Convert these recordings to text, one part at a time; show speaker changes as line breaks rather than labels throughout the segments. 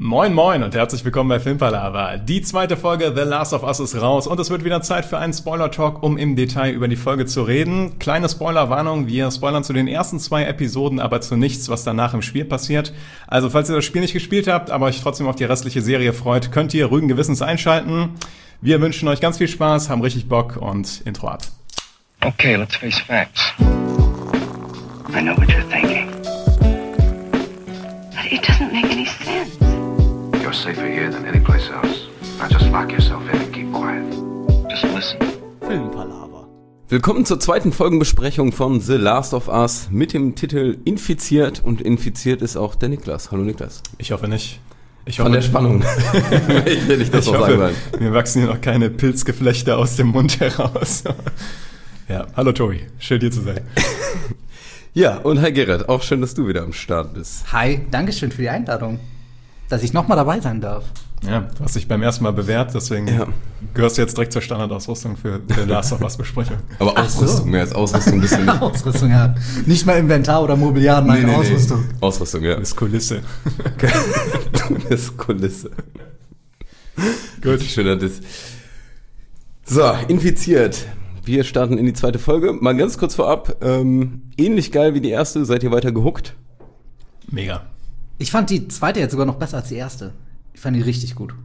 Moin moin und herzlich willkommen bei Filmpalava. Die zweite Folge The Last of Us ist raus und es wird wieder Zeit für einen Spoiler-Talk, um im Detail über die Folge zu reden. Kleine Spoilerwarnung, wir spoilern zu den ersten 2 Episoden, aber zu nichts, was danach im Spiel passiert. Also falls ihr das Spiel nicht gespielt habt, aber euch trotzdem auf die restliche Serie freut, könnt ihr ruhigen Gewissens einschalten. Wir wünschen euch ganz viel Spaß, haben richtig Bock und Intro ab.
Okay, let's face facts. I know what you're thinking.
But it doesn't make any sense.
You're safer here than any place else. Now just lock yourself in and keep quiet.
Just listen.
Filmpalava. Willkommen zur zweiten Folgenbesprechung von The Last of Us mit dem Titel Infiziert. Und infiziert ist auch der Niklas. Hallo Niklas.
Ich hoffe nicht.
Von der Spannung. Ich will nicht das so sagen wollen.
Mir wachsen hier noch keine Pilzgeflechte aus dem Mund heraus. Ja, hallo Tobi, schön hier zu sein.
Ja, und hi Gerrit, auch schön, dass du wieder am Start bist.
Hi, danke schön für die Einladung, dass ich nochmal dabei sein darf.
Ja, du hast dich beim ersten Mal bewährt, deswegen gehörst du jetzt direkt zur Standardausrüstung für die Last of Us Besprechung.
Aber Ausrüstung, mehr als Ausrüstung ein bisschen nicht.
Ausrüstung, ja. Nicht mal Inventar oder Mobiliar, nein, Ausrüstung.
Nee. Ausrüstung, ja.
Das ist Kulisse.
Das ist Kulisse. Gut. Schöner Diss. So, infiziert. Wir starten in die zweite Folge. Mal ganz kurz vorab, ähnlich geil wie die erste, seid ihr weiter gehuckt?
Mega.
Ich fand die zweite jetzt sogar noch besser als die erste. Ich fand die richtig gut.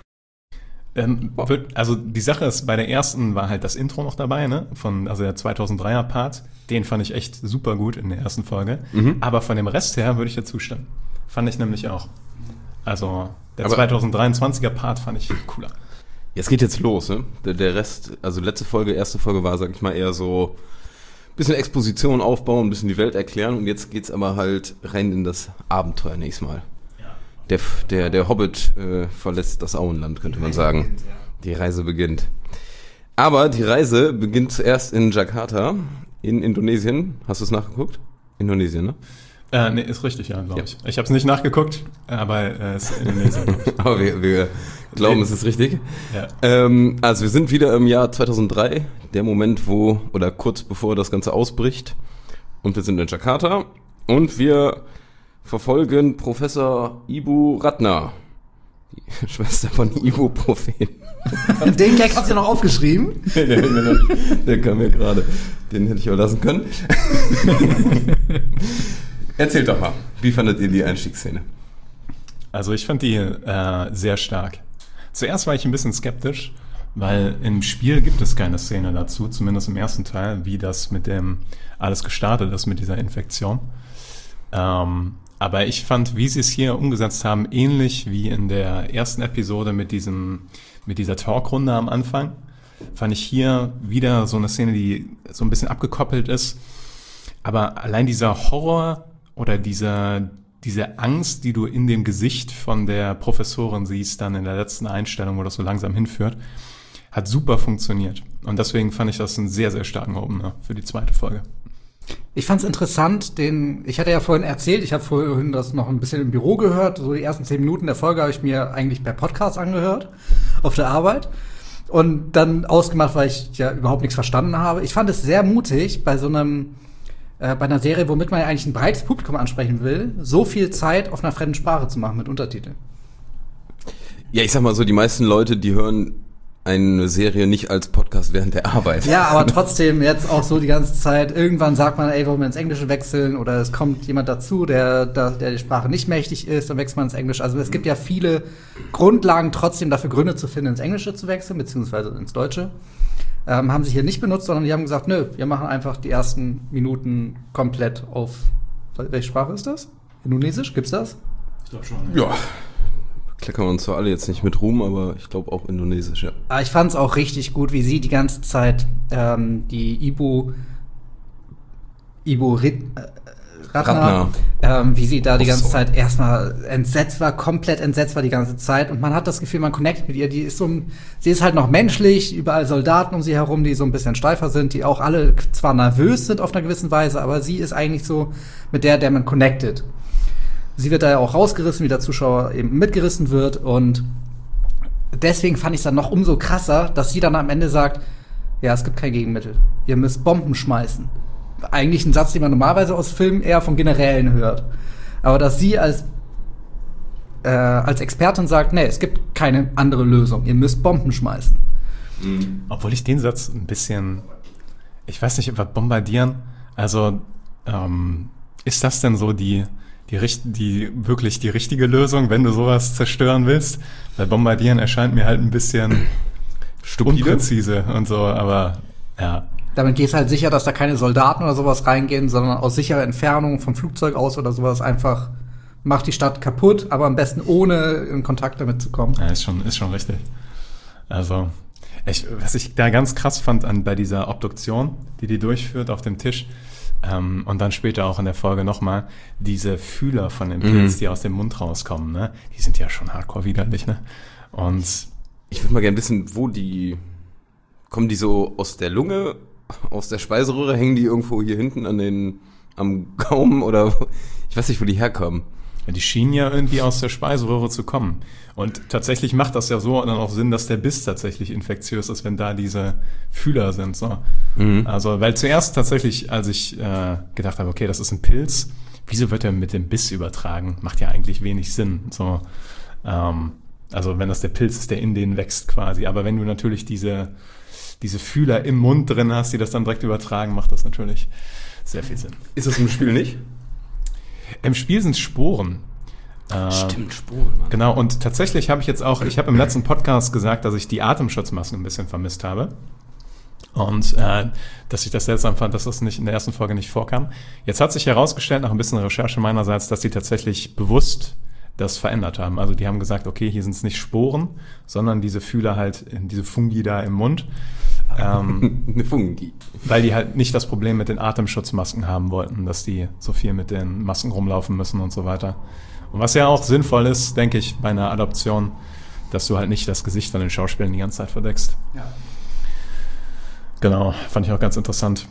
Also die Sache ist, bei der ersten war halt das Intro noch dabei, ne? Also der 2003er Part, den fand ich echt super gut in der ersten Folge. Mhm. Aber von dem Rest her würde ich dir zustimmen. Fand ich nämlich auch. Also der 2023er Part fand ich cooler.
Es geht jetzt los, ne? Der Rest, also erste Folge war, sag ich mal, eher so ein bisschen Exposition aufbauen, ein bisschen die Welt erklären und jetzt geht's aber halt rein in das Abenteuer nächstes Mal. Ja. Der Hobbit verlässt das Auenland, könnte man sagen. Die Reise beginnt. Aber die Reise beginnt zuerst in Jakarta, in Indonesien. Hast du es nachgeguckt? Indonesien, ne?
Nee, ist richtig, ja, glaube ich. Ich habe es nicht nachgeguckt, aber es ist Indonesien.
Aber wir glauben, es ist richtig.
Ja.
Also wir sind wieder im Jahr 2003, der Moment, oder kurz bevor das Ganze ausbricht. Und wir sind in Jakarta und wir verfolgen Professor Ibu Ratna, die Schwester von Ibuprofen.
Den Gag hast du noch aufgeschrieben?
Der kam mir gerade. Den hätte ich auch lassen können. Erzählt doch mal, wie fandet ihr die Einstiegsszene?
Also ich fand die sehr stark. Zuerst war ich ein bisschen skeptisch, weil im Spiel gibt es keine Szene dazu, zumindest im ersten Teil, wie das mit dem alles gestartet ist, mit dieser Infektion. Aber ich fand, wie sie es hier umgesetzt haben, ähnlich wie in der ersten Episode mit dieser Talkrunde am Anfang, fand ich hier wieder so eine Szene, die so ein bisschen abgekoppelt ist. Aber allein dieser Horror oder diese Angst, die du in dem Gesicht von der Professorin siehst, dann in der letzten Einstellung, wo das so langsam hinführt, hat super funktioniert. Und deswegen fand ich das einen sehr, sehr starken Opener für die zweite Folge.
Ich fand's interessant, ich hatte ja vorhin erzählt, ich habe vorhin das noch ein bisschen im Büro gehört, so die ersten 10 Minuten der Folge habe ich mir eigentlich per Podcast angehört, auf der Arbeit. Und dann ausgemacht, weil ich ja überhaupt nichts verstanden habe. Ich fand es sehr mutig, bei einer Serie, womit man ja eigentlich ein breites Publikum ansprechen will, so viel Zeit auf einer fremden Sprache zu machen mit Untertiteln.
Ja, ich sag mal so, die meisten Leute, die hören eine Serie nicht als Podcast während der Arbeit.
Ja, aber trotzdem jetzt auch so die ganze Zeit, irgendwann sagt man, wollen wir ins Englische wechseln oder es kommt jemand dazu, der die Sprache nicht mächtig ist, dann wechselt man ins Englische. Also es gibt ja viele Grundlagen trotzdem dafür Gründe zu finden, ins Englische zu wechseln, beziehungsweise ins Deutsche. Haben sie hier nicht benutzt, sondern die haben gesagt, nö, wir machen einfach die ersten Minuten komplett auf, welche Sprache ist das? Indonesisch? Gibt's das?
Ich glaube schon.
Ja. Kleckern wir uns zwar alle jetzt nicht mit Ruhm, aber ich glaube auch Indonesisch, ja.
Aber ich fand's auch richtig gut, wie sie die ganze Zeit die Ibu Ratna, wie sie da die ganze Zeit erstmal komplett entsetzt war die ganze Zeit. Und man hat das Gefühl, man connectet mit ihr. Sie ist halt noch menschlich, überall Soldaten um sie herum, die so ein bisschen steifer sind, die auch alle zwar nervös sind auf einer gewissen Weise, aber sie ist eigentlich so mit der man connectet. Sie wird da ja auch rausgerissen, wie der Zuschauer eben mitgerissen wird. Und deswegen fand ich es dann noch umso krasser, dass sie dann am Ende sagt, ja, es gibt kein Gegenmittel. Ihr müsst Bomben schmeißen. Eigentlich ein Satz, den man normalerweise aus Filmen eher von Generälen hört. Aber dass sie als als Expertin sagt, nee, es gibt keine andere Lösung, ihr müsst Bomben schmeißen.
Obwohl ich den Satz ein bisschen, ich weiß nicht, über bombardieren, also ist das denn so die wirklich die richtige Lösung, wenn du sowas zerstören willst? Weil bombardieren erscheint mir halt ein bisschen unpräzise und so, aber ja.
Damit geht es halt sicher, dass da keine Soldaten oder sowas reingehen, sondern aus sicherer Entfernung vom Flugzeug aus oder sowas einfach macht die Stadt kaputt, aber am besten ohne in Kontakt damit zu kommen.
Ja, ist schon richtig. Also, was ich da ganz krass fand bei dieser Obduktion, die durchführt auf dem Tisch, und dann später auch in der Folge nochmal, diese Fühler von dem Pilz, die aus dem Mund rauskommen, ne? Die sind ja schon hardcore widerlich, ne? Und
ich würde mal gerne wissen, kommen die so aus der Lunge, aus der Speiseröhre, hängen die irgendwo hier hinten am Gaumen oder ich weiß nicht, wo die herkommen.
Ja, die schienen ja irgendwie aus der Speiseröhre zu kommen. Und tatsächlich macht das ja so dann auch Sinn, dass der Biss tatsächlich infektiös ist, wenn da diese Fühler sind. So. Also, weil zuerst tatsächlich, als ich gedacht habe, okay, das ist ein Pilz, wieso wird er mit dem Biss übertragen? Macht ja eigentlich wenig Sinn. So, also wenn das der Pilz ist, der in denen wächst quasi. Aber wenn du natürlich diese Fühler im Mund drin hast, die das dann direkt übertragen, macht das natürlich sehr viel Sinn.
Ist das im Spiel nicht?
Im Spiel sind es Sporen.
Stimmt, Sporen. Mann.
Genau, und tatsächlich habe ich habe im letzten Podcast gesagt, dass ich die Atemschutzmasken ein bisschen vermisst habe. Und dass ich das seltsam fand, dass das nicht in der ersten Folge nicht vorkam. Jetzt hat sich herausgestellt, nach ein bisschen Recherche meinerseits, dass die tatsächlich bewusst das verändert haben. Also die haben gesagt, okay, hier sind es nicht Sporen, sondern diese Fühler halt, diese Fungi da im Mund.
Eine Fungi.
Weil die halt nicht das Problem mit den Atemschutzmasken haben wollten, dass die so viel mit den Masken rumlaufen müssen und so weiter. Und was ja auch sinnvoll ist, denke ich, bei einer Adoption, dass du halt nicht das Gesicht von den Schauspielern die ganze Zeit verdeckst.
Ja.
Genau, fand ich auch ganz interessant.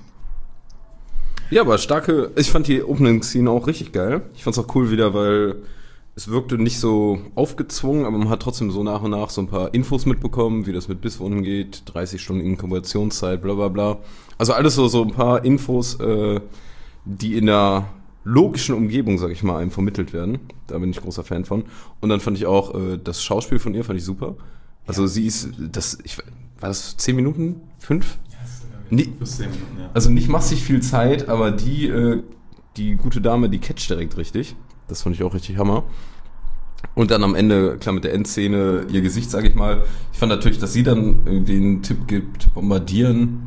Ja, aber ich fand die Opening-Scene auch richtig geil. Ich fand's auch cool wieder, weil es wirkte nicht so aufgezwungen, aber man hat trotzdem so nach und nach so ein paar Infos mitbekommen, wie das mit Bisswunden geht, 30 Stunden Inkubationszeit, bla bla bla. Also alles so ein paar Infos, die in der logischen Umgebung, sag ich mal, einem vermittelt werden. Da bin ich großer Fan von. Und dann fand ich auch das Schauspiel von ihr fand ich super. Also ja. Sie ist, war das 10 Minuten? 5? Ja,
bis 10 Minuten, ja.
Also nicht massig viel Zeit, aber die gute Dame, die catcht direkt richtig. Das fand ich auch richtig Hammer. Und dann am Ende, klar, mit der Endszene, ihr Gesicht, sage ich mal. Ich fand natürlich, dass sie dann den Tipp gibt, bombardieren.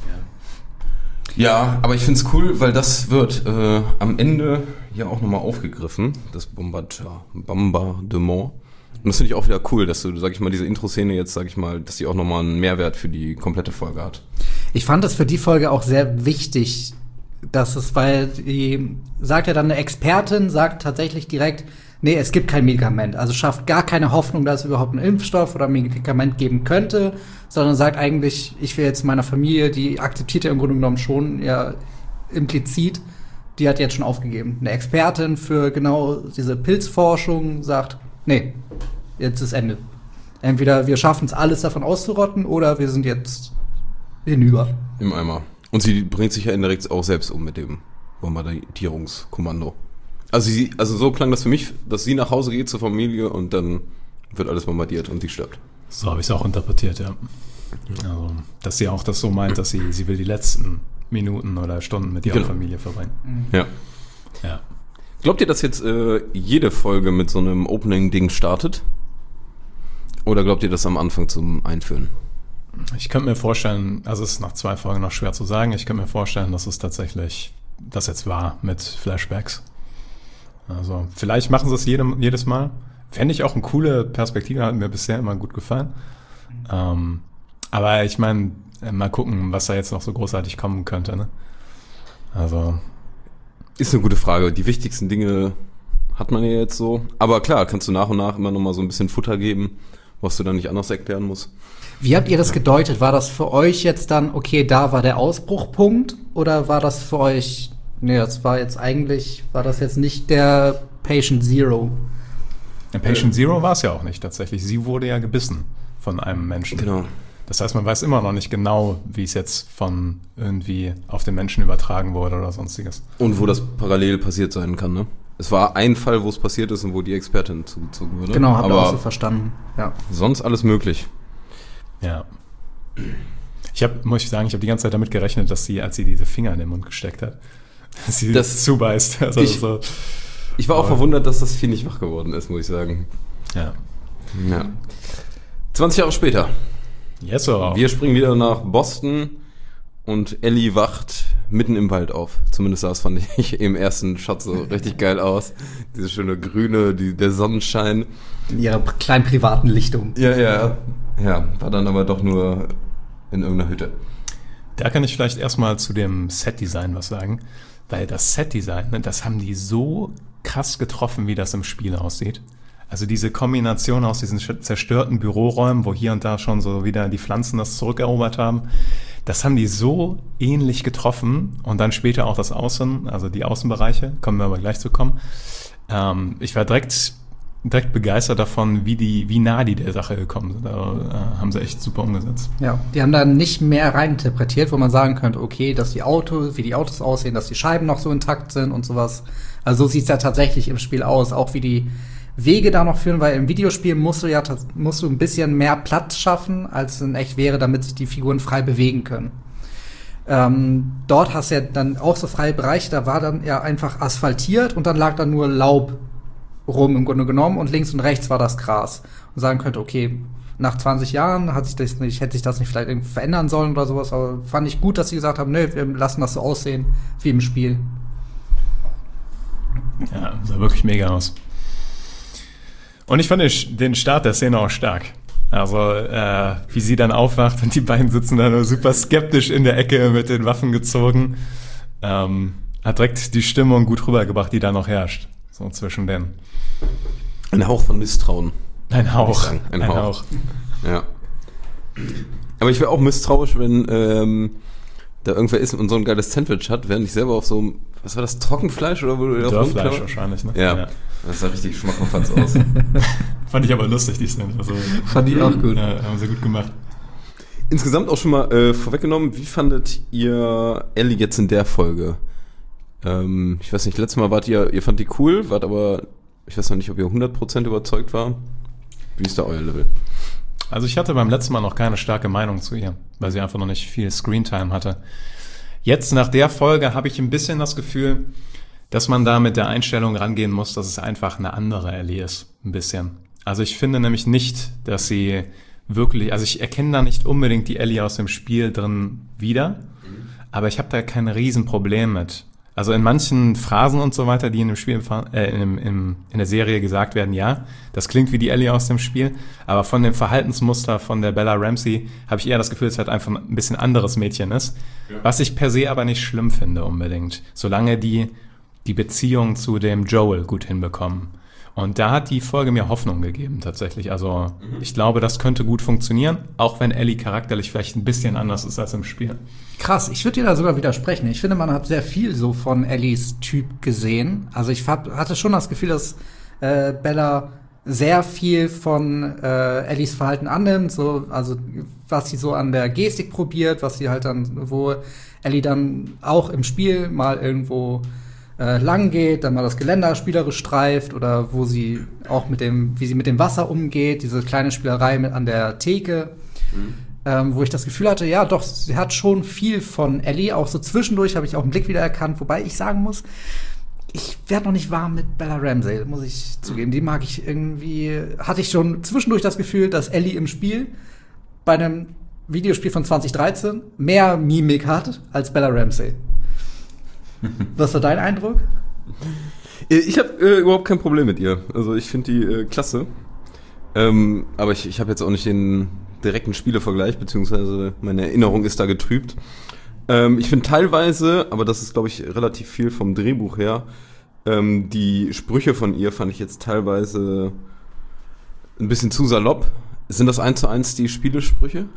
Ja, aber ich find's cool, weil das wird am Ende ja auch nochmal aufgegriffen, das Bombardement. Und das finde ich auch wieder cool, dass du, sag ich mal, diese Intro-Szene jetzt, sag ich mal, dass die auch nochmal einen Mehrwert für die komplette Folge hat.
Ich fand das für die Folge auch sehr wichtig, weil die sagt ja dann eine Expertin, sagt tatsächlich direkt, nee, es gibt kein Medikament. Also schafft gar keine Hoffnung, dass es überhaupt einen Impfstoff oder ein Medikament geben könnte, sondern sagt eigentlich, ich will jetzt meiner Familie, die akzeptiert ja im Grunde genommen schon ja implizit, die hat jetzt schon aufgegeben. Eine Expertin für genau diese Pilzforschung sagt, nee, jetzt ist Ende. Entweder wir schaffen es alles davon auszurotten oder wir sind jetzt hinüber.
Im Eimer. Und sie bringt sich ja indirekt auch selbst um mit dem Bombardierungskommando. Also so klang das für mich, dass sie nach Hause geht zur Familie und dann wird alles bombardiert und sie stirbt.
So habe ich es auch interpretiert, ja. Also, dass sie auch das so meint, dass sie will die letzten Minuten oder Stunden mit ihrer Familie verbringen.
Ja. Glaubt ihr, dass jetzt jede Folge mit so einem Opening-Ding startet? Oder glaubt ihr, das am Anfang zum Einführen?
Ich könnte mir vorstellen, also es ist nach 2 Folgen noch schwer zu sagen, ich könnte mir vorstellen, dass es tatsächlich das jetzt war mit Flashbacks. Also vielleicht machen sie es jedes Mal. Fände ich auch eine coole Perspektive, hat mir bisher immer gut gefallen. Aber ich meine, mal gucken, was da jetzt noch so großartig kommen könnte. Ne? Also
ist eine gute Frage. Die wichtigsten Dinge hat man ja jetzt so. Aber klar, kannst du nach und nach immer noch mal so ein bisschen Futter geben, was du dann nicht anders erklären musst.
Wie habt ihr das gedeutet? War das für euch jetzt dann, okay, da war der Ausbruchpunkt? Oder war das für euch, nee, war das jetzt nicht der Patient Zero?
Der Patient Zero war es ja auch nicht tatsächlich. Sie wurde ja gebissen von einem Menschen.
Genau.
Das heißt, man weiß immer noch nicht genau, wie es jetzt von irgendwie auf den Menschen übertragen wurde oder sonstiges.
Und wo das parallel passiert sein kann, ne? Es war ein Fall, wo es passiert ist und wo die Expertin zugezogen wurde.
Genau, habe ich auch so verstanden. Ja.
Sonst alles möglich.
Ja. Muss ich sagen, ich habe die ganze Zeit damit gerechnet, dass sie, als sie diese Finger in den Mund gesteckt hat, dass sie das zubeißt. Also
ich war auch verwundert, dass das Vieh nicht wach geworden ist, muss ich sagen.
Ja.
20 Jahre später.
Yes, sir.
Wir springen wieder nach Boston und Ellie wacht mitten im Wald auf. Zumindest das fand ich im ersten Shot so richtig geil aus. Diese schöne grüne, der Sonnenschein.
In ihrer kleinen privaten Lichtung.
Ja, war dann aber doch nur in irgendeiner Hütte.
Da kann ich vielleicht erstmal zu dem Set-Design was sagen. Weil das Set-Design, ne, das haben die so krass getroffen, wie das im Spiel aussieht. Also diese Kombination aus diesen zerstörten Büroräumen, wo hier und da schon so wieder die Pflanzen das zurückerobert haben, das haben die so ähnlich getroffen. Und dann später auch das Außen, also die Außenbereiche, kommen wir aber gleich zu kommen. Ich war direkt begeistert davon, wie nah die der Sache gekommen sind. Da haben sie echt super umgesetzt.
Ja, die haben da nicht mehr reininterpretiert, wo man sagen könnte, okay, dass wie die Autos aussehen, dass die Scheiben noch so intakt sind und sowas. Also so sieht's ja tatsächlich im Spiel aus, auch wie die Wege da noch führen, weil im Videospiel musst du ein bisschen mehr Platz schaffen, als in echt wäre, damit sich die Figuren frei bewegen können. Dort hast du ja dann auch so freie Bereiche, da war dann ja einfach asphaltiert und dann lag da nur Laub rum im Grunde genommen und links und rechts war das Gras. Und sagen könnte, okay, nach 20 Jahren hätte sich das nicht vielleicht irgendwie verändern sollen oder sowas, aber fand ich gut, dass sie gesagt haben, nö, wir lassen das so aussehen wie im Spiel.
Ja, sah wirklich mega aus. Und ich fand den Start der Szene auch stark. Also, wie sie dann aufwacht und die beiden sitzen da nur super skeptisch in der Ecke mit den Waffen gezogen. Hat direkt die Stimmung gut rübergebracht, die da noch herrscht. So zwischen denen.
Ein Hauch von Misstrauen.
Ein Hauch.
Ein Hauch. Ja. Aber ich wäre auch misstrauisch, wenn da irgendwer ist und so ein geiles Sandwich hat, während ich selber auf so einem, was war das, Trockenfleisch oder wo du
Dörrfleisch wahrscheinlich, ne?
Ja. Das sah richtig schmackhaft aus.
Fand ich aber lustig, die Szene. Also,
fand ich auch gut.
Ja, haben sie gut gemacht.
Insgesamt auch schon mal vorweggenommen, wie fandet ihr Ellie jetzt in der Folge? Ich weiß nicht, letztes Mal ihr fand die cool, wart aber, ich weiß noch nicht, ob ihr 100% überzeugt war. Wie ist da euer Level?
Also ich hatte beim letzten Mal noch keine starke Meinung zu ihr, weil sie einfach noch nicht viel Screentime hatte. Jetzt nach der Folge habe ich ein bisschen das Gefühl, dass man da mit der Einstellung rangehen muss, dass es einfach eine andere Ellie ist. Ein bisschen. Also ich finde nämlich nicht, dass sie wirklich, also ich erkenne da nicht unbedingt die Ellie aus dem Spiel drin wieder, aber ich habe da kein Riesenproblem mit. Also in manchen Phrasen und so weiter, die in dem Spiel, in der Serie gesagt werden, ja, das klingt wie die Ellie aus dem Spiel, aber von dem Verhaltensmuster von der Bella Ramsey habe ich eher das Gefühl, dass es halt einfach ein bisschen anderes Mädchen ist, ja. Was ich per se aber nicht schlimm finde unbedingt, solange die Beziehung zu dem Joel gut hinbekommen. Und da hat die Folge mir Hoffnung gegeben tatsächlich. Also ich glaube, das könnte gut funktionieren, auch wenn Ellie charakterlich vielleicht ein bisschen anders ist als im Spiel.
Krass, ich würde dir da sogar widersprechen. Ich finde, man hat sehr viel so von Ellies Typ gesehen. Also ich hatte schon das Gefühl, dass Bella sehr viel von Ellies Verhalten annimmt. So, also was sie so an der Gestik probiert, was sie halt dann, wo Ellie dann auch im Spiel mal irgendwo lang geht, dann mal das Geländer spielerisch streift oder wo sie auch wie sie mit dem Wasser umgeht, diese kleine Spielerei an der Theke, wo ich das Gefühl hatte, ja doch, sie hat schon viel von Ellie, auch so zwischendurch habe ich auch einen Blick wieder erkannt, wobei ich sagen muss, ich werde noch nicht warm mit Bella Ramsey, muss ich zugeben, die mag ich irgendwie, hatte ich schon zwischendurch das Gefühl, dass Ellie im Spiel bei einem Videospiel von 2013 mehr Mimik hat als Bella Ramsey. Was war dein Eindruck?
Ich habe überhaupt kein Problem mit ihr. Also ich finde die klasse. Aber ich habe jetzt auch nicht den direkten Spielevergleich, beziehungsweise meine Erinnerung ist da getrübt. Ich finde teilweise, aber das ist, glaube ich, relativ viel vom Drehbuch her, die Sprüche von ihr fand ich jetzt teilweise ein bisschen zu salopp. Sind das 1:1 die Spielesprüche?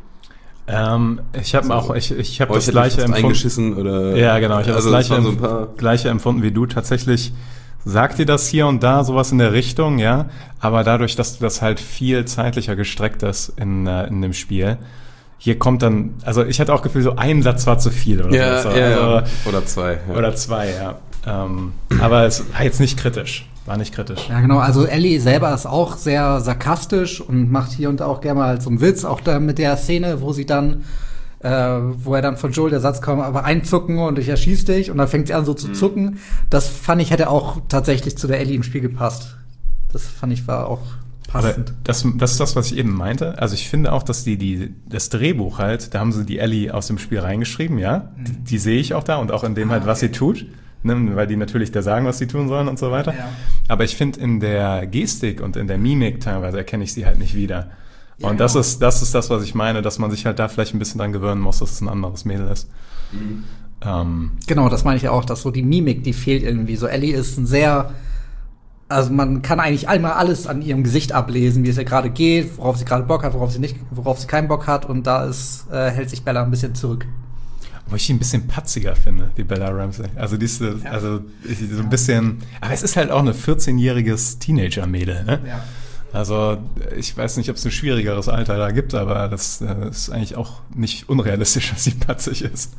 Ich habe auch, ich habe das gleiche empfunden.
Eingeschissen oder?
Ja, genau. Ich habe das gleiche empfunden wie du. Tatsächlich sagt dir das hier und da sowas in der Richtung, ja. Aber dadurch, dass das halt viel zeitlicher gestreckt ist in dem Spiel, hier kommt dann, also ich hatte auch Gefühl, so ein Satz war zu viel oder
ja,
so.
Ja,
also,
oder zwei. Ja.
Oder zwei, ja. Aber es war jetzt nicht kritisch. War nicht kritisch.
Ja, genau. Also Ellie selber ist auch sehr sarkastisch und macht hier und da auch gerne mal so einen Witz. Auch da mit der Szene, wo sie dann, wo er dann von Joel der Satz kommt, aber einzucken und ich erschieß dich. Und dann fängt sie an so zu zucken. Das fand ich, hätte auch tatsächlich zu der Ellie im Spiel gepasst. Das fand ich war auch passend.
Aber das ist das, was ich eben meinte. Also ich finde auch, dass das Drehbuch halt, da haben sie die Ellie aus dem Spiel reingeschrieben, ja. Die sehe ich auch da und auch in dem halt, was sie tut. Ne, weil die natürlich da sagen, was sie tun sollen und so weiter. Ja. Aber ich finde, in der Gestik und in der Mimik teilweise erkenne ich sie halt nicht wieder. Ja, und das ist das, was ich meine, dass man sich halt da vielleicht ein bisschen dran gewöhnen muss, dass es ein anderes Mädel ist.
Genau, das meine ich auch, dass so die Mimik, die fehlt irgendwie. So Ellie ist ein sehr, also man kann eigentlich einmal alles an ihrem Gesicht ablesen, wie es ihr gerade geht, worauf sie gerade Bock hat, worauf sie keinen Bock hat. Und da hält sich Bella ein bisschen zurück.
Wo ich die ein bisschen patziger finde, die Bella Ramsey. Also so ein bisschen, aber es ist halt auch eine 14-jähriges Teenager-Mädel, ne? Ja. Also ich weiß nicht, ob es ein schwierigeres Alter da gibt, aber das ist eigentlich auch nicht unrealistisch, dass sie patzig ist.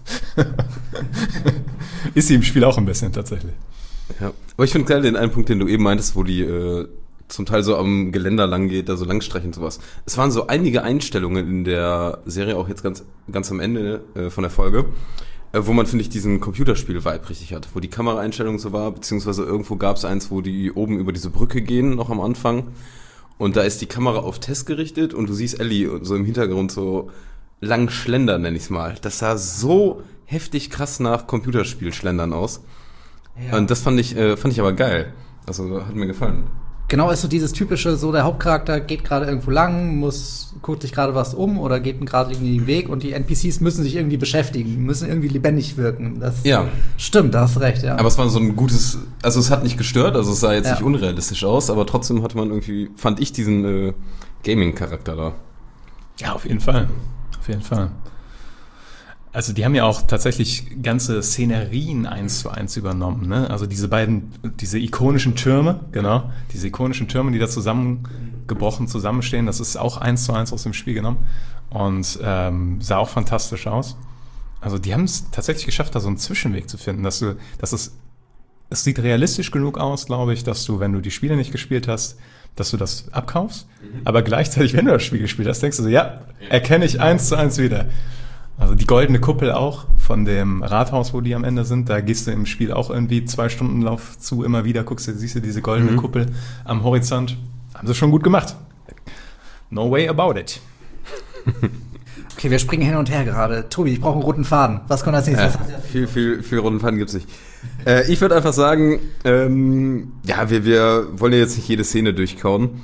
Ist sie im Spiel auch ein bisschen tatsächlich.
Ja, aber ich finde geil den einen Punkt, den du eben meintest, wo die zum Teil so am Geländer lang geht, da so Langstrechen und sowas. Es waren so einige Einstellungen in der Serie, auch jetzt ganz am Ende von der Folge, wo man, finde ich, diesen Computerspiel-Vibe richtig hat, wo die Kameraeinstellung so war, beziehungsweise irgendwo gab es eins, wo die oben über diese Brücke gehen, noch am Anfang, und da ist die Kamera auf Tess gerichtet und du siehst Ellie so im Hintergrund so lang schlendern, nenn ich's mal. Das sah so heftig krass nach Computerspiel-Schlendern aus. Ja. Und das fand ich aber geil. Also hat mir gefallen.
Genau, ist so dieses typische, so der Hauptcharakter geht gerade irgendwo lang, guckt sich gerade was um oder geht gerade irgendwie den Weg und die NPCs müssen sich irgendwie beschäftigen, müssen irgendwie lebendig wirken. Das stimmt, da hast du recht, ja.
Aber es war so ein gutes, also es hat nicht gestört, also es sah jetzt nicht unrealistisch aus, aber trotzdem hatte man irgendwie, fand ich diesen Gaming-Charakter da.
Ja, auf jeden Fall. Auf jeden Fall. Also die haben ja auch tatsächlich ganze Szenerien 1:1 übernommen, ne? Also diese ikonischen Türme, genau, diese ikonischen Türme, die da zusammenstehen, das ist auch 1:1 aus dem Spiel genommen und sah auch fantastisch aus. Also die haben es tatsächlich geschafft, da so einen Zwischenweg zu finden, es sieht realistisch genug aus, glaube ich, dass du, wenn du die Spiele nicht gespielt hast, dass du das abkaufst, aber gleichzeitig, wenn du das Spiel gespielt hast, denkst du so, ja, erkenne ich 1:1 wieder. Also die goldene Kuppel auch von dem Rathaus, wo die am Ende sind, da gehst du im Spiel auch irgendwie 2 Stunden Lauf zu, immer wieder siehst du diese goldene Kuppel am Horizont. Haben sie schon gut gemacht. No way about it.
Okay, wir springen hin und her gerade. Tobi, ich brauche einen roten Faden. Was kommt als nächstes?
Viel roten Faden gibt's nicht. Ich würde einfach sagen, wir wollen ja jetzt nicht jede Szene durchkauen.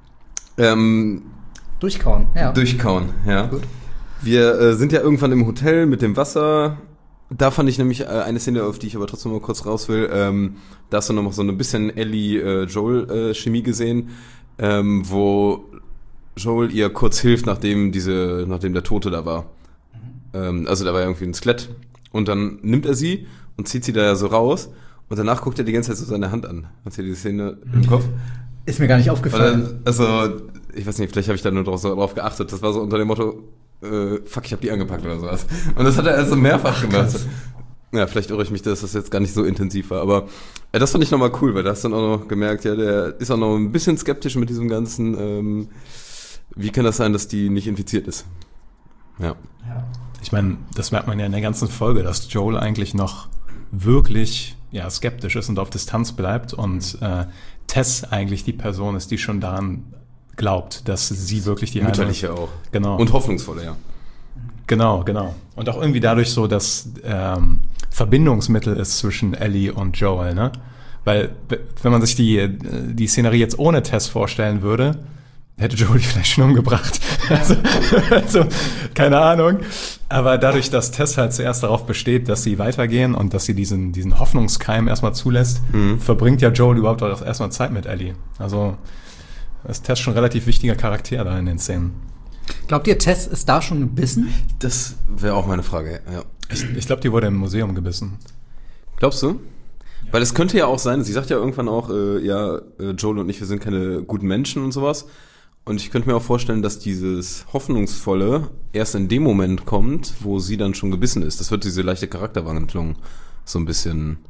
Durchkauen, ja.
Durchkauen, ja. Gut. Wir sind ja irgendwann im Hotel mit dem Wasser. Da fand ich nämlich eine Szene, auf die ich aber trotzdem mal kurz raus will. Da hast du noch so ein bisschen Ellie-Joel-Chemie gesehen, wo Joel ihr kurz hilft, nachdem der Tote da war. Also da war ja irgendwie ein Skelett. Und dann nimmt er sie und zieht sie da ja so raus. Und danach guckt er die ganze Zeit so seine Hand an. Hast du die Szene im Kopf?
Ist mir gar nicht aufgefallen.
Ich weiß nicht, vielleicht habe ich da nur drauf geachtet. Das war so unter dem Motto, fuck, ich habe die angepackt oder sowas. Und das hat er also mehrfach gemacht. Ja, vielleicht irre ich mich, dass das jetzt gar nicht so intensiv war. Aber das fand ich nochmal cool, weil da hast du dann auch noch gemerkt, ja, der ist auch noch ein bisschen skeptisch mit diesem ganzen, wie kann das sein, dass die nicht infiziert ist? Ja.
Ich meine, das merkt man ja in der ganzen Folge, dass Joel eigentlich noch wirklich skeptisch ist und auf Distanz bleibt und Tess eigentlich die Person ist, die schon daran glaubt, dass sie wirklich die
mütterliche auch.
Genau.
Und hoffnungsvolle, ja.
Genau. Und auch irgendwie dadurch so, dass Verbindungsmittel ist zwischen Ellie und Joel, ne? Weil, wenn man sich die Szenerie jetzt ohne Tess vorstellen würde, hätte Joel die vielleicht schon umgebracht. Also, keine Ahnung. Aber dadurch, dass Tess halt zuerst darauf besteht, dass sie weitergehen und dass sie diesen Hoffnungskeim erstmal zulässt, verbringt ja Joel überhaupt auch erstmal Zeit mit Ellie. Also, ist Tess schon ein relativ wichtiger Charakter da in den Szenen.
Glaubt ihr, Tess ist da schon gebissen?
Das wäre auch meine Frage, ja.
Ich glaube, die wurde im Museum gebissen.
Glaubst du? Weil es könnte ja auch sein, sie sagt ja irgendwann auch, Joel und ich, wir sind keine guten Menschen und sowas. Und ich könnte mir auch vorstellen, dass dieses Hoffnungsvolle erst in dem Moment kommt, wo sie dann schon gebissen ist. Das wird diese leichte Charakterwandlung so ein bisschen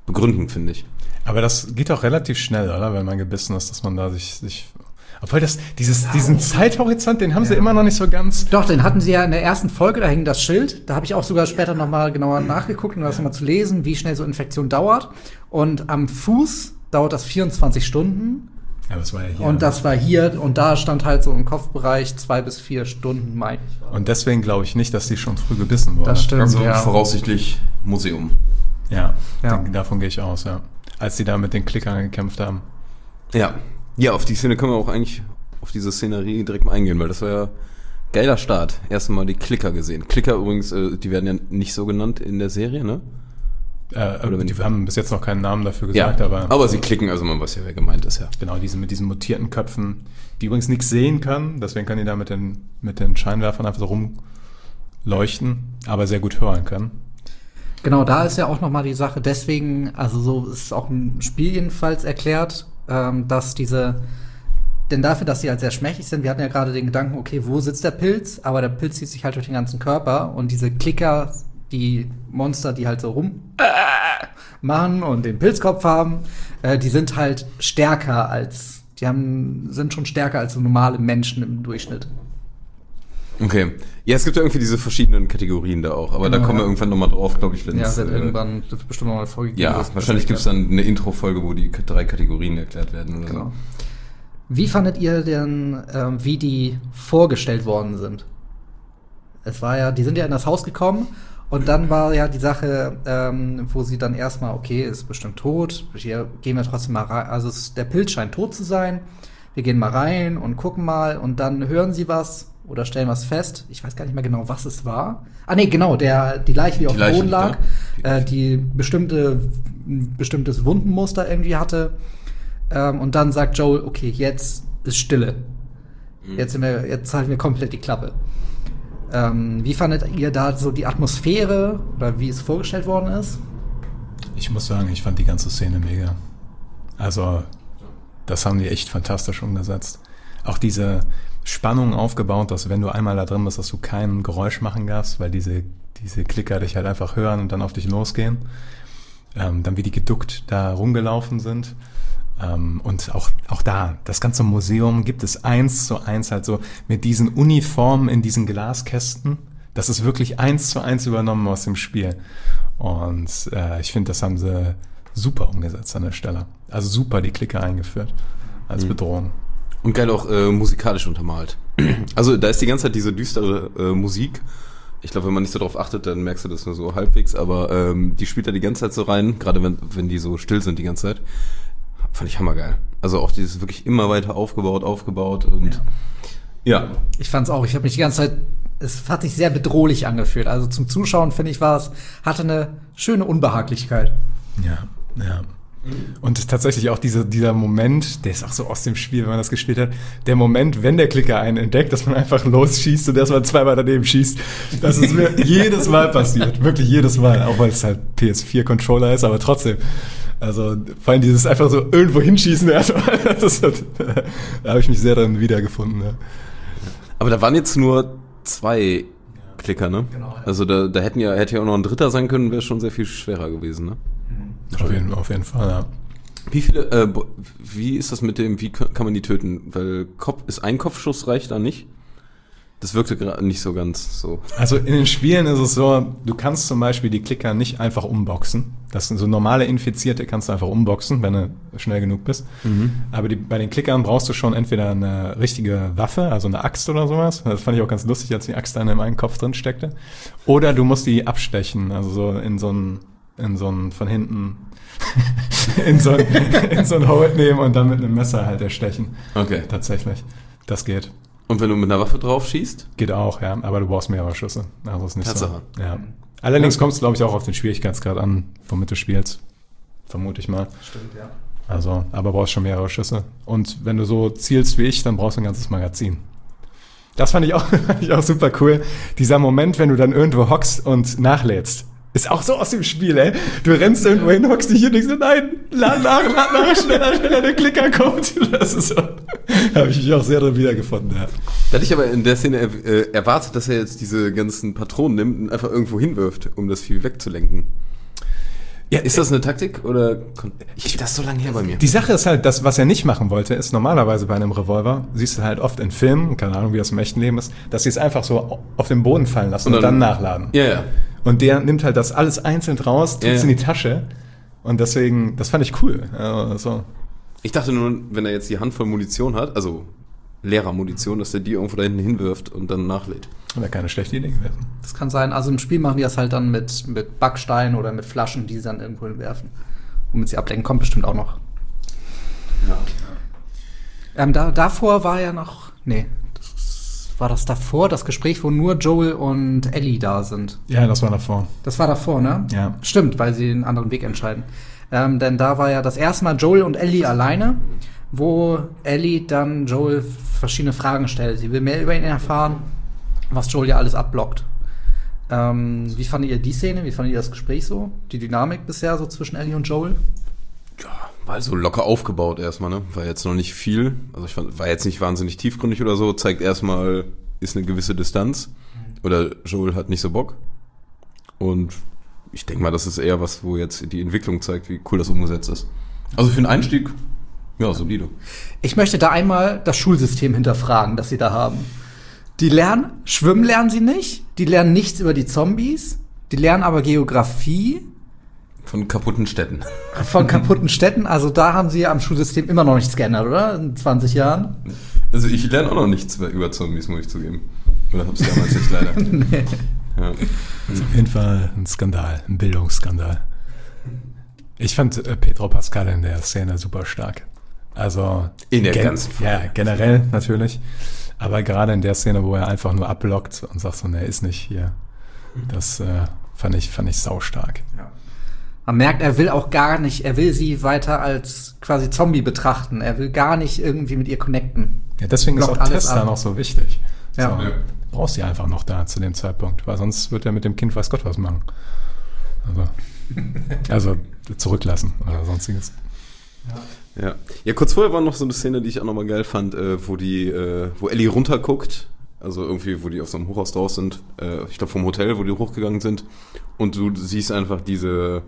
begründen, finde ich.
Aber das geht doch relativ schnell, oder? Wenn man gebissen ist, dass man da sich obwohl diesen Zeithorizont, den haben sie immer noch nicht so ganz.
Doch, den hatten sie ja in der ersten Folge, da hing das Schild. Da habe ich auch sogar später nochmal genauer nachgeguckt, um das nochmal zu lesen, wie schnell so Infektion dauert. Und am Fuß dauert das 24 Stunden.
Ja, das war ja hier.
Und das war hier, und da stand halt so im Kopfbereich 2 bis 4 Stunden, meine ich.
Und deswegen glaube ich nicht, dass die schon früh gebissen wurden.
Das stimmt,
Also
ja.
voraussichtlich Museum.
Ja,
Ja.
davon gehe ich aus, ja. Als die da mit den Klickern gekämpft haben.
Ja. Ja, auf die Szene können wir auch eigentlich, auf diese Szenerie direkt mal eingehen, weil das war ja geiler Start. Erst mal die Klicker gesehen. Klicker übrigens, die werden ja nicht so genannt in der Serie, ne?
Die haben bis jetzt noch keinen Namen dafür gesagt,
aber sie klicken, also man weiß ja, wer gemeint ist, ja.
Genau, mit diesen mutierten Köpfen, die übrigens nichts sehen können, deswegen können die da mit den Scheinwerfern einfach so rumleuchten, aber sehr gut hören können.
Genau, da ist ja auch nochmal die Sache, deswegen, also so ist auch im Spiel jedenfalls erklärt, dass denn dafür, dass sie halt sehr schmächtig sind, wir hatten ja gerade den Gedanken, okay, wo sitzt der Pilz? Aber der Pilz zieht sich halt durch den ganzen Körper und diese Klicker, die Monster, die halt so rum machen und den Pilzkopf haben, die sind halt sind schon stärker als so normale Menschen im Durchschnitt.
Okay. Ja, es gibt ja irgendwie diese verschiedenen Kategorien da auch, aber
Genau,
da kommen wir
ja.
irgendwann nochmal drauf, glaube ich, wenn es...
Ja, wird irgendwann wird bestimmt noch eine Folge geben.
Ja, wahrscheinlich gibt es dann eine Intro-Folge, wo die 3 Kategorien erklärt werden oder
Genau.
so.
Wie fandet ihr denn, wie die vorgestellt worden sind? Es war ja, die sind ja in das Haus gekommen und dann war ja die Sache, wo sie dann erstmal, okay, ist bestimmt tot, hier gehen wir trotzdem mal rein, also der Pilz scheint tot zu sein, wir gehen mal rein und gucken mal und dann hören sie was oder stellen was fest. Ich weiß gar nicht mehr genau, was es war. Ah nee, genau, die Leiche, die auf dem Boden lag, die bestimmtes Wundenmuster irgendwie hatte. Und dann sagt Joel, okay, jetzt ist Stille. Jetzt halten wir komplett die Klappe. Wie fandet ihr da so die Atmosphäre oder wie es vorgestellt worden ist?
Ich muss sagen, ich fand die ganze Szene mega. Also, das haben die echt fantastisch umgesetzt. Auch diese Spannung aufgebaut, dass wenn du einmal da drin bist, dass du kein Geräusch machen darfst, weil diese Klicker dich halt einfach hören und dann auf dich losgehen. Dann wie die geduckt da rumgelaufen sind. Und auch da, das ganze Museum gibt es 1:1 halt so mit diesen Uniformen in diesen Glaskästen. Das ist wirklich 1:1 übernommen aus dem Spiel. Und ich finde, das haben sie super umgesetzt an der Stelle. Also super die Klicker eingeführt als Bedrohung.
Und geil auch musikalisch untermalt. Also da ist die ganze Zeit diese düstere Musik. Ich glaube, wenn man nicht so drauf achtet, dann merkst du das nur so halbwegs. Aber die spielt da die ganze Zeit so rein, gerade wenn die so still sind die ganze Zeit. Fand ich hammergeil. Also auch dieses wirklich immer weiter aufgebaut und ja.
Ich fand's auch. Ich habe mich die ganze Zeit, es hat sich sehr bedrohlich angefühlt. Also zum Zuschauen, finde ich, hatte eine schöne Unbehaglichkeit.
Ja. Und tatsächlich auch dieser Moment, der ist auch so aus dem Spiel, wenn man das gespielt hat, der Moment, wenn der Klicker einen entdeckt, dass man einfach losschießt und erstmal 2-mal daneben schießt. Das ist mir jedes Mal passiert. Wirklich jedes Mal. Auch weil es halt PS4-Controller ist, aber trotzdem. Also vor allem dieses einfach so irgendwo hinschießen erstmal. Da habe ich mich sehr dran wiedergefunden. Ja.
Aber da waren jetzt nur 2 Klicker, ne?
Genau.
Also da hätte ja auch noch ein dritter sein können, wäre schon sehr viel schwerer gewesen, ne?
Auf jeden Fall, ja.
Wie ist das mit dem, wie kann man die töten? Weil ist ein Kopfschuss reicht da nicht? Das wirkte gerade nicht so ganz so.
Also in den Spielen ist es so, du kannst zum Beispiel die Klicker nicht einfach umboxen. Das sind so normale Infizierte, kannst du einfach umboxen, wenn du schnell genug bist. Aber bei den Klickern brauchst du schon entweder eine richtige Waffe, also eine Axt oder sowas. Das fand ich auch ganz lustig, als die Axt dann in meinem Kopf drin steckte. Oder du musst die abstechen, also so in so ein von hinten in so ein Hold nehmen und dann mit einem Messer halt erstechen.
Okay.
Tatsächlich. Das geht.
Und wenn du mit einer Waffe drauf schießt?
Geht auch, ja. Aber du brauchst mehrere Schüsse. Also ist nicht
Tatsache.
so. Ja. Allerdings kommt es, glaube ich, auch auf den Schwierigkeitsgrad an, womit du spielst. Vermute ich mal.
Stimmt, ja.
Also, aber brauchst schon mehrere Schüsse. Und wenn du so zielst wie ich, dann brauchst du ein ganzes Magazin. Das fand ich auch super cool. Dieser Moment, wenn du dann irgendwo hockst und nachlädst. Ist auch so aus dem Spiel, ey. Du rennst irgendwo hin, hockst dich hier und denkst so, nein, lad nach, schneller, der Klicker kommt. Das ist so. Habe ich mich auch sehr drin wiedergefunden, ja.
Da hatte ich aber in der Szene erwartet, dass er jetzt diese ganzen Patronen nimmt und einfach irgendwo hinwirft, um das Vieh wegzulenken. Ja, ist das eine Taktik oder das ist so lange her bei mir?
Die Sache ist halt, das, was er nicht machen wollte, ist normalerweise bei einem Revolver, siehst du halt oft in Filmen, keine Ahnung, wie das im echten Leben ist, dass sie es einfach so auf den Boden fallen lassen und dann nachladen.
Ja.
Und der nimmt halt das alles einzeln raus, tut es in die Tasche und deswegen, das fand ich cool. So.
Ich dachte nur, wenn er jetzt die Handvoll Munition hat, also leerer Munition, dass er die irgendwo da hinten hinwirft und dann nachlädt.
Wäre keine schlechte Idee gewesen.
Das kann sein. Also im Spiel machen die das halt dann mit Backsteinen oder mit Flaschen, die sie dann irgendwo hinwerfen. Womit sie ablenken, kommt bestimmt auch noch. Ja. Davor war ja noch... Nee, war das davor, das Gespräch, wo nur Joel und Ellie da sind?
Ja, das war davor.
Das war davor, ne?
Ja.
Stimmt, weil sie einen anderen Weg entscheiden. Denn da war ja das erste Mal Joel und Ellie alleine, wo Ellie dann Joel verschiedene Fragen stellt. Sie will mehr über ihn erfahren, was Joel ja alles abblockt. Wie fandet ihr die Szene? Wie fandet ihr das Gespräch so? Die Dynamik bisher so zwischen Ellie und Joel?
Ja, war so locker aufgebaut erstmal, ne? War jetzt noch nicht viel. Also ich fand, war jetzt nicht wahnsinnig tiefgründig oder so. Zeigt erstmal, ist eine gewisse Distanz. Oder Joel hat nicht so Bock. Und ich denke mal, das ist eher was, wo jetzt die Entwicklung zeigt, wie cool das umgesetzt ist. Also für den Einstieg, ja, solide.
Ich möchte da einmal das Schulsystem hinterfragen, das sie da haben. Schwimmen lernen sie nicht, die lernen nichts über die Zombies, die lernen aber Geografie.
Von kaputten Städten.
Also da haben sie ja am Schulsystem immer noch nichts geändert, oder? In 20 Jahren?
Also ich lerne auch noch nichts über Zombies, muss ich zugeben. Oder hab's damals nicht leider.
Nee.
Ja.
Das ist auf jeden Fall ein Skandal, ein Bildungsskandal. Ich fand Pedro Pascal in der Szene super stark. Also
in der ganzen Folge.
Ja, generell natürlich. Aber gerade in der Szene, wo er einfach nur abblockt und sagt so, ne, ist nicht hier. Das fand ich saustark.
Ja. Man merkt, er will auch gar nicht, er will sie weiter als quasi Zombie betrachten. Er will gar nicht irgendwie mit ihr connecten.
Ja, deswegen ist auch Tessa noch so wichtig.
Ja.
So, brauchst sie einfach noch da zu dem Zeitpunkt, weil sonst wird er mit dem Kind weiß Gott was machen. Also zurücklassen oder sonstiges.
Ja, kurz vorher war noch so eine Szene, die ich auch nochmal geil fand, wo Ellie runterguckt, also irgendwie, wo die auf so einem Hochhaus draus sind, ich glaube vom Hotel, wo die hochgegangen sind, und du siehst einfach diese,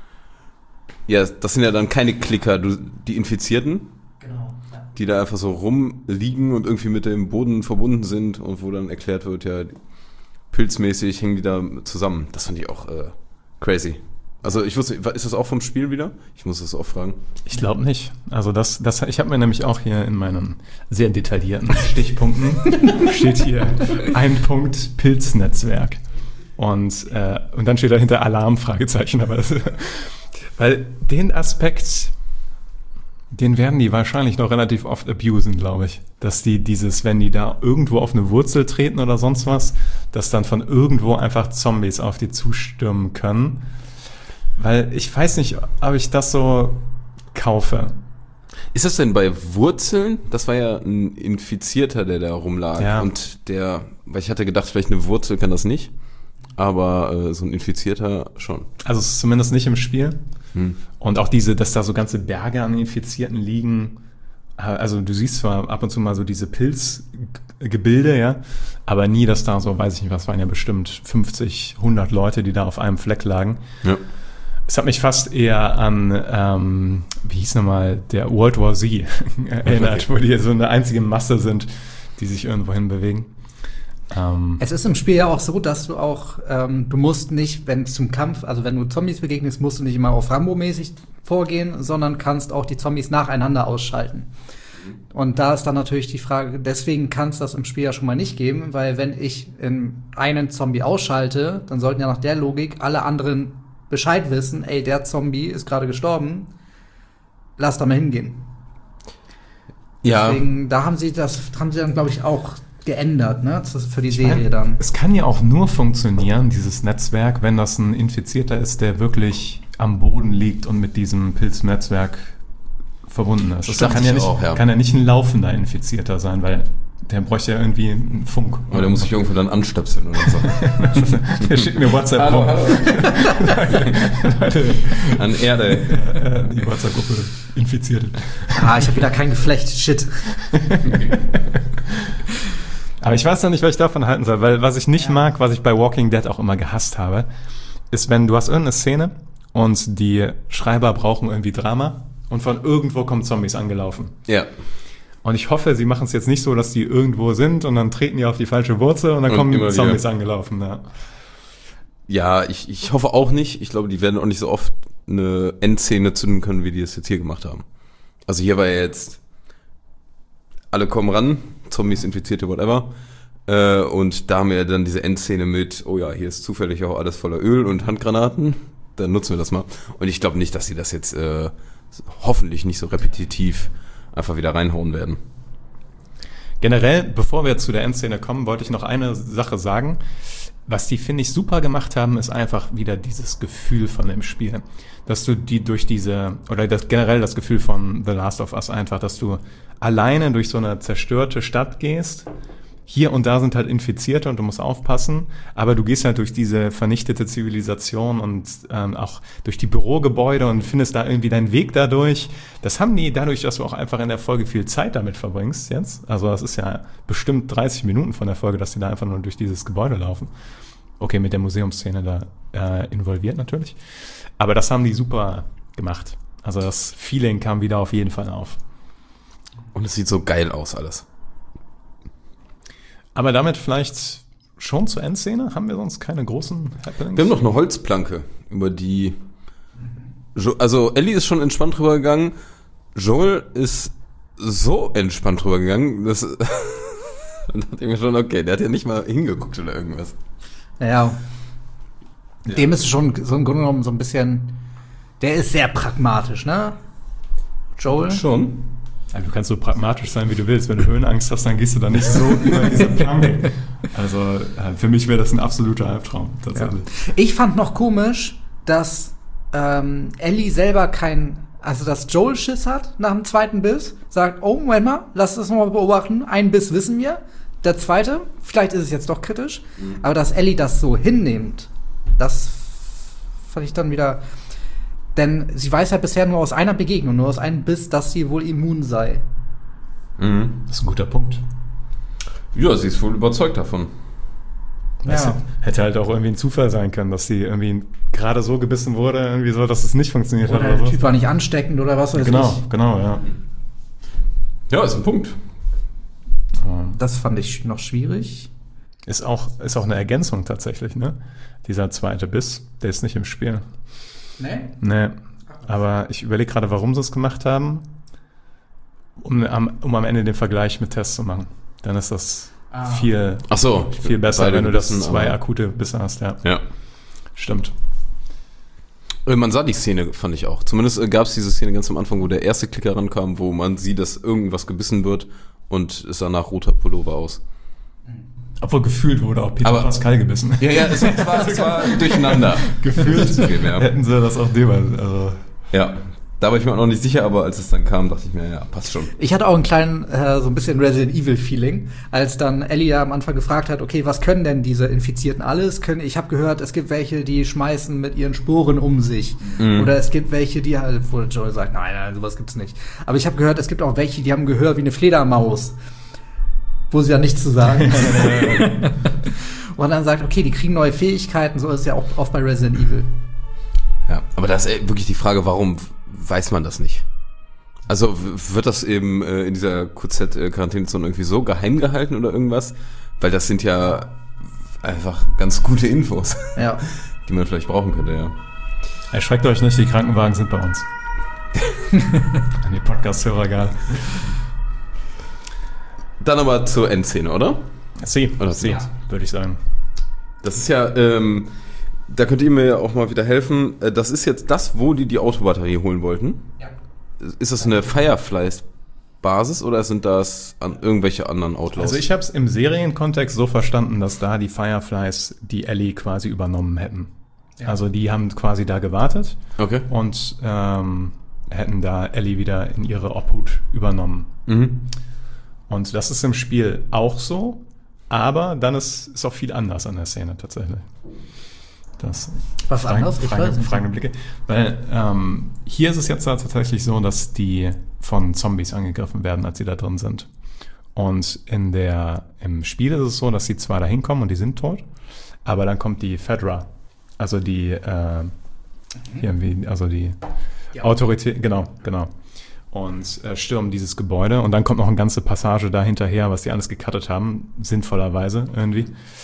ja, das sind ja dann keine Klicker, die Infizierten,
Genau, ja.
die da einfach so rumliegen und irgendwie mit dem Boden verbunden sind und wo dann erklärt wird, ja, pilzmäßig hängen die da zusammen. Das fand ich auch crazy. Also ich wusste, ist das auch vom Spiel wieder? Ich muss das auch fragen.
Ich glaube nicht. Also ich habe mir nämlich auch hier in meinen sehr detaillierten Stichpunkten steht hier ein Punkt Pilznetzwerk und dann steht dahinter Alarm Fragezeichen. Aber weil den Aspekt, den werden die wahrscheinlich noch relativ oft abusen, glaube ich, dass die wenn die da irgendwo auf eine Wurzel treten oder sonst was, dass dann von irgendwo einfach Zombies auf die zustürmen können. Weil ich weiß nicht, ob ich das so kaufe.
Ist das denn bei Wurzeln? Das war ja ein Infizierter, der da rumlag.
Ja.
Und weil ich hatte gedacht, vielleicht eine Wurzel kann das nicht. Aber so ein Infizierter schon.
Also es ist zumindest nicht im Spiel. Und auch dass da so ganze Berge an Infizierten liegen. Also du siehst zwar ab und zu mal so diese Pilzgebilde, ja, aber nie, dass da so, weiß ich nicht, was waren ja bestimmt 50, 100 Leute, die da auf einem Fleck lagen.
Ja.
Es hat mich fast eher an, wie hieß nochmal, der World War Z erinnert, wo die so eine einzige Masse sind, die sich irgendwo hin bewegen.
Es ist im Spiel ja auch so, dass du auch, du musst nicht, wenn du Zombies begegnest, musst du nicht immer auf Rambo-mäßig vorgehen, sondern kannst auch die Zombies nacheinander ausschalten. Und da ist dann natürlich die Frage, deswegen kann es das im Spiel ja schon mal nicht geben, weil wenn ich einen Zombie ausschalte, dann sollten ja nach der Logik alle anderen Bescheid wissen, ey, der Zombie ist gerade gestorben, lass da mal hingehen.
Ja.
Deswegen, da haben sie dann, glaube ich, auch geändert, ne, für die Serie dann.
Es kann ja auch nur funktionieren, dieses Netzwerk, wenn das ein Infizierter ist, der wirklich am Boden liegt und mit diesem Pilznetzwerk verbunden ist. Das kann ja nicht ein laufender Infizierter sein, weil der bräuchte ja irgendwie einen Funk.
Aber der muss sich irgendwo dann anstöpseln oder so.
Der schickt mir WhatsApp.
Hallo. An Erde.
Die WhatsApp-Gruppe infiziert.
Ich habe wieder kein Geflecht. Shit.
Aber ich weiß noch nicht, was ich davon halten soll, weil was ich nicht mag, was ich bei Walking Dead auch immer gehasst habe, ist, wenn du hast irgendeine Szene und die Schreiber brauchen irgendwie Drama und von irgendwo kommen Zombies angelaufen.
Ja.
Und ich hoffe, sie machen es jetzt nicht so, dass die irgendwo sind und dann treten die auf die falsche Wurzel und dann kommen die Zombies angelaufen. Ja,
ja, ich hoffe auch nicht. Ich glaube, die werden auch nicht so oft eine Endszene zünden können, wie die es jetzt hier gemacht haben. Also hier war ja jetzt, alle kommen ran, Zombies, Infizierte, whatever. Und da haben wir dann diese Endszene mit, oh ja, hier ist zufällig auch alles voller Öl und Handgranaten. Dann nutzen wir das mal. Und ich glaube nicht, dass sie das jetzt hoffentlich nicht so repetitiv einfach wieder reinhauen werden.
Generell, bevor wir zu der Endszene kommen, wollte ich noch eine Sache sagen. Was die, finde ich, super gemacht haben, ist einfach wieder dieses Gefühl von dem Spiel. Dass du die durch diese, oder generell das Gefühl von The Last of Us einfach, dass du alleine durch so eine zerstörte Stadt gehst. Hier und da sind halt Infizierte und du musst aufpassen, aber du gehst halt durch diese vernichtete Zivilisation und auch durch die Bürogebäude und findest da irgendwie deinen Weg dadurch. Das haben die dadurch, dass du auch einfach in der Folge viel Zeit damit verbringst jetzt. Also das ist ja bestimmt 30 Minuten von der Folge, dass die da einfach nur durch dieses Gebäude laufen. Okay, mit der Museumsszene da involviert natürlich. Aber das haben die super gemacht. Also das Feeling kam wieder auf jeden Fall auf.
Und es sieht so geil aus alles.
Aber damit vielleicht schon zur Endszene? Haben wir sonst keine großen Happenings?
Wir haben noch eine Holzplanke, über die... Also Ellie ist schon entspannt drüber gegangen. Joel ist so entspannt drüber gegangen, dass... Dann dachte ich mir schon, okay, der hat ja nicht mal hingeguckt oder irgendwas.
Ja. Dem ist schon so im Grunde genommen so ein bisschen... Der ist sehr pragmatisch, ne? Joel?
Schon.
Also du kannst so pragmatisch sein, wie du willst. Wenn du Höhenangst hast, dann gehst du da nicht so über diese Planke. Also für mich wäre das ein absoluter Albtraum. Tatsächlich.
Ja. Ich fand noch komisch, dass Ellie selber also dass Joel Schiss hat nach dem zweiten Biss, sagt, oh, Moment mal, lass das nochmal beobachten. Einen Biss wissen wir. Der zweite, vielleicht ist es jetzt doch kritisch, aber dass Ellie das so hinnimmt, das fand ich dann wieder... Denn sie weiß ja bisher nur aus einer Begegnung, nur aus einem Biss, dass sie wohl immun sei.
Mhm. Das ist ein guter Punkt.
Ja, sie ist wohl überzeugt davon.
Ja. Hätte halt auch irgendwie ein Zufall sein können, dass sie irgendwie gerade so gebissen wurde, irgendwie so, dass es nicht funktioniert hat.
Oder der Typ war nicht ansteckend oder was weiß ich.
Genau, ja.
Ja, ist ein Punkt.
Das fand ich noch schwierig.
Ist auch eine Ergänzung tatsächlich, ne? Dieser zweite Biss, der ist nicht im Spiel. Nee. Aber ich überlege gerade, warum sie es gemacht haben, um am Ende den Vergleich mit Tests zu machen. Dann ist das viel besser, wenn du das 2 akute Bisse hast. Ja. Stimmt.
Man sah die Szene, fand ich auch. Zumindest gab es diese Szene ganz am Anfang, wo der erste Klicker rankam, wo man sieht, dass irgendwas gebissen wird und es sah nach roter Pullover aus.
Obwohl gefühlt wurde auch Peter Pascal gebissen.
Ja, es war durcheinander.
Gefühlt hätten sie das auch demals. Also.
Ja, da war ich mir auch noch nicht sicher, aber als es dann kam, dachte ich mir, ja, passt schon.
Ich hatte auch einen kleinen, so ein bisschen Resident Evil Feeling, als dann Ellie ja am Anfang gefragt hat, okay, was können denn diese Infizierten alles? Ich habe gehört, es gibt welche, die schmeißen mit ihren Sporen um sich. Mhm. Oder es gibt welche, die halt, wo Joel sagt, nein, sowas gibt's nicht. Aber ich habe gehört, es gibt auch welche, die haben Gehör wie eine Fledermaus. Wo sie ja nichts zu sagen. Und dann sagt, okay, die kriegen neue Fähigkeiten, so ist es ja auch oft bei Resident Evil.
Ja, aber da ist wirklich die Frage, warum weiß man das nicht? Also wird das eben in dieser QZ-Quarantänezone irgendwie so geheim gehalten oder irgendwas? Weil das sind ja einfach ganz gute Infos, die man vielleicht brauchen könnte, ja.
Erschreckt euch nicht, die Krankenwagen sind bei uns. An die Podcast-Hörer, egal.
Dann aber zur Endszene, oder?
Sie, würde ich sagen.
Das ist ja, da könnt ihr mir ja auch mal wieder helfen. Das ist jetzt das, wo die Autobatterie holen wollten. Ja. Ist das eine Fireflies-Basis oder sind das irgendwelche anderen Outlaws?
Also ich habe es im Serienkontext so verstanden, dass da die Fireflies die Ellie quasi übernommen hätten. Ja. Also die haben quasi da gewartet und hätten da Ellie wieder in ihre Obhut übernommen. Mhm. Und das ist im Spiel auch so, aber dann ist auch viel anders an der Szene tatsächlich.
Was anders?
Fragende Blicke. Weil hier ist es jetzt tatsächlich so, dass die von Zombies angegriffen werden, als sie da drin sind. Und im Spiel ist es so, dass sie zwar da hinkommen und die sind tot, aber dann kommt die Fedra, also die Hier, also die Autorität, genau. Und stürmen dieses Gebäude und dann kommt noch eine ganze Passage da hinterher, was die alles gecuttet haben, sinnvollerweise irgendwie.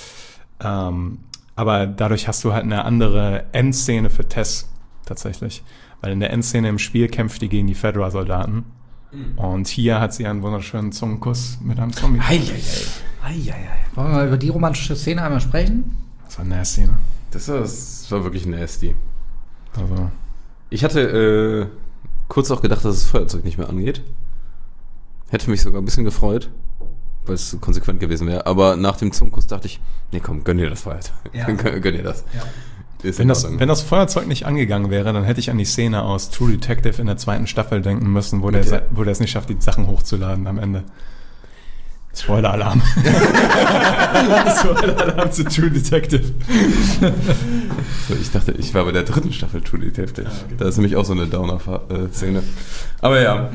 Aber dadurch hast du halt eine andere Endszene für Tess tatsächlich. Weil in der Endszene im Spiel kämpft die gegen die Fedra-Soldaten. Und hier hat sie einen wunderschönen Zungenkuss mit einem Zombie.
Wollen wir mal über die romantische Szene einmal sprechen?
Das war nasty, ne?
Das war wirklich nasty.
Also.
Ich hatte kurz auch gedacht, dass das Feuerzeug nicht mehr angeht. Hätte mich sogar ein bisschen gefreut, weil es so konsequent gewesen wäre. Aber nach dem Zungenkuss dachte ich, nee komm, gönn dir das Feuerzeug. Ja. Gönn dir das. Ja.
Wenn das Feuerzeug nicht angegangen wäre, dann hätte ich an die Szene aus True Detective in der 2. Staffel denken müssen, wo der es nicht schafft, die Sachen hochzuladen am Ende. Spoiler-Alarm. Spoiler-Alarm zu True Detective.
So, ich dachte, ich war bei der 3. Staffel True Detective. Ja, okay. Da ist nämlich auch so eine Downer-Szene. Aber ja.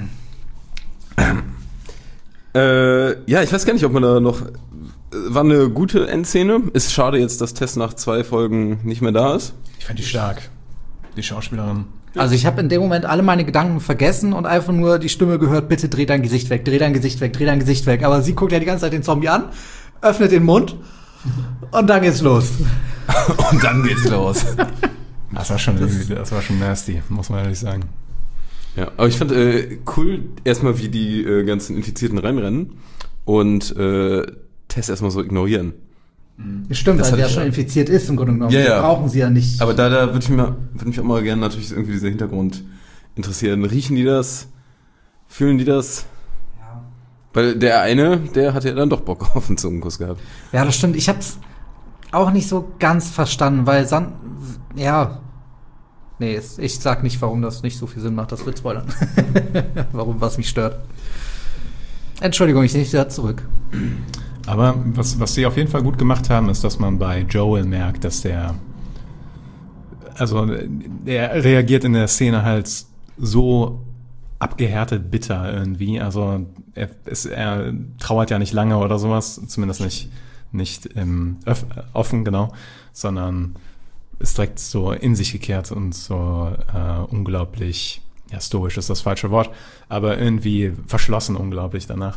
Ja, ich weiß gar nicht, ob man da noch... War eine gute Endszene. Ist schade jetzt, dass Tess nach 2 Folgen nicht mehr da ist.
Ich fand die stark. Die Schauspielerin.
Also ich habe in dem Moment alle meine Gedanken vergessen und einfach nur die Stimme gehört, bitte dreh dein Gesicht weg, dreh dein Gesicht weg, dreh dein Gesicht weg. Aber sie guckt ja die ganze Zeit den Zombie an, öffnet den Mund und dann geht's los.
Das war schon nasty, muss man ehrlich sagen.
Ja, aber ich fand cool erstmal, wie die ganzen Infizierten reinrennen und Tess erstmal so ignorieren.
Stimmt, weil sie ja schon infiziert ist im Grunde genommen. Ja. Brauchen sie ja nicht.
Aber da würde mich auch mal gerne natürlich irgendwie dieser Hintergrund interessieren. Riechen die das? Fühlen die das? Ja. Weil der eine, der hat ja dann doch Bock auf einen Zungenkuss gehabt.
Ja, das stimmt. Ich hab's auch nicht so ganz verstanden, weil ich sag nicht, warum das nicht so viel Sinn macht. Das wird spoilern. Was mich stört. Entschuldigung, ich nehme dich da zurück.
Aber was sie auf jeden Fall gut gemacht haben, ist, dass man bei Joel merkt, dass der reagiert in der Szene halt so abgehärtet bitter irgendwie. Also er trauert ja nicht lange oder sowas, zumindest nicht offen, genau, sondern ist direkt so in sich gekehrt und so unglaublich, stoisch ist das falsche Wort, aber irgendwie verschlossen unglaublich danach.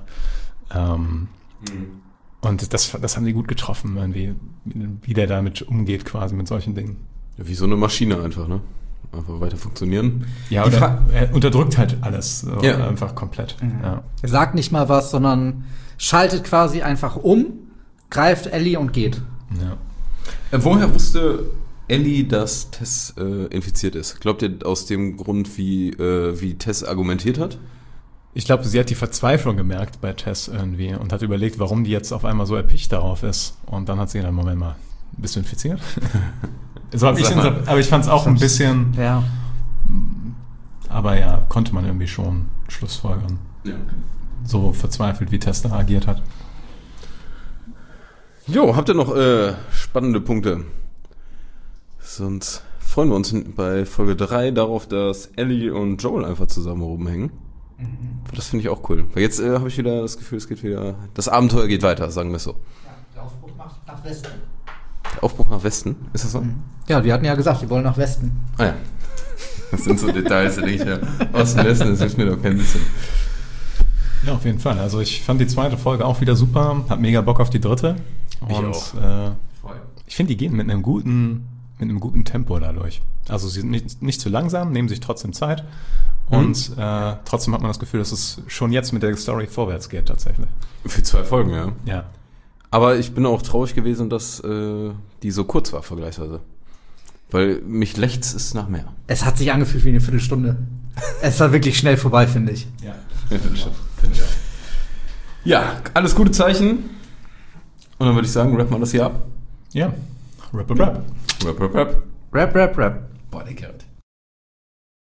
Und das haben die gut getroffen, irgendwie, wie der damit umgeht quasi mit solchen Dingen.
Ja, wie so eine Maschine einfach, ne? Einfach weiter funktionieren.
Ja, er unterdrückt halt alles einfach komplett. Mhm. Ja.
Er sagt nicht mal was, sondern schaltet quasi einfach um, greift Ellie und geht.
Ja. Woher wusste Ellie, dass Tess infiziert ist? Glaubt ihr aus dem Grund, wie Tess argumentiert hat?
Ich glaube, sie hat die Verzweiflung gemerkt bei Tess irgendwie und hat überlegt, warum die jetzt auf einmal so erpicht darauf ist. Und dann hat sie gedacht, Moment mal, bist du infiziert? Aber ich fand es auch ein bisschen...
Ja.
Aber ja, konnte man irgendwie schon schlussfolgern. Ja. So verzweifelt, wie Tess da agiert hat.
Jo, habt ihr noch spannende Punkte? Sonst freuen wir uns bei Folge 3 darauf, dass Ellie und Joel einfach zusammen rumhängen. Das finde ich auch cool. Weil jetzt habe ich wieder das Gefühl, das Abenteuer geht weiter, sagen wir es so. Ja,
der Aufbruch nach Westen.
Der Aufbruch nach Westen? Ist das so?
Ja, die hatten ja gesagt, die wollen nach Westen.
Ah ja. Das sind so Details, die ich ja Osten, Westen, das hilft mir doch kein bisschen.
Ja, auf jeden Fall. Also ich fand die 2. Folge auch wieder super, hab mega Bock auf die 3. Und ich finde, die gehen mit einem guten Tempo dadurch. Also sie sind nicht zu langsam, nehmen sich trotzdem Zeit. Und trotzdem hat man das Gefühl, dass es schon jetzt mit der Story vorwärts geht tatsächlich.
Für 2 Folgen, ja.
Ja.
Aber ich bin auch traurig gewesen, dass die so kurz war vergleichsweise. Weil mich lechzt es nach mehr.
Es hat sich angefühlt wie eine Viertelstunde. Es war wirklich schnell vorbei, finde ich.
Ja, finde ich auch. Ja, alles gute Zeichen. Und dann würde ich sagen, rappen wir das hier ab.
Ja.
Rap.
Rap. Boah, der Gerrit.